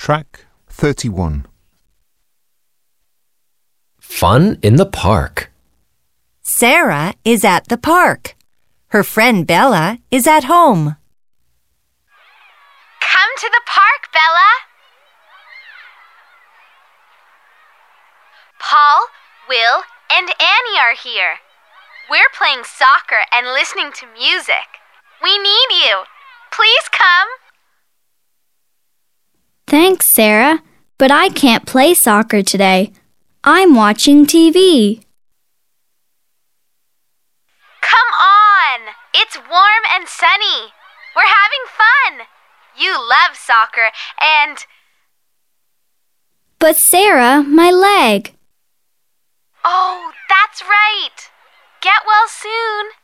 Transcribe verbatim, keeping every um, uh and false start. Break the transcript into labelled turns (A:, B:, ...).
A: Track thirty-one.
B: Fun in the park.
C: Sarah is at the park. Her friend Bella is at home.
D: Come to the park, Bella. Paul, Will, and Annie are here. We're playing soccer and listening to music. We need you. Please come.
E: Thanks, Sarah, but I can't play soccer today. I'm watching T V.
D: Come on. It's warm and sunny. We're having fun. You love soccer and...
E: But Sarah, my leg.
D: Oh, that's right. Get well soon.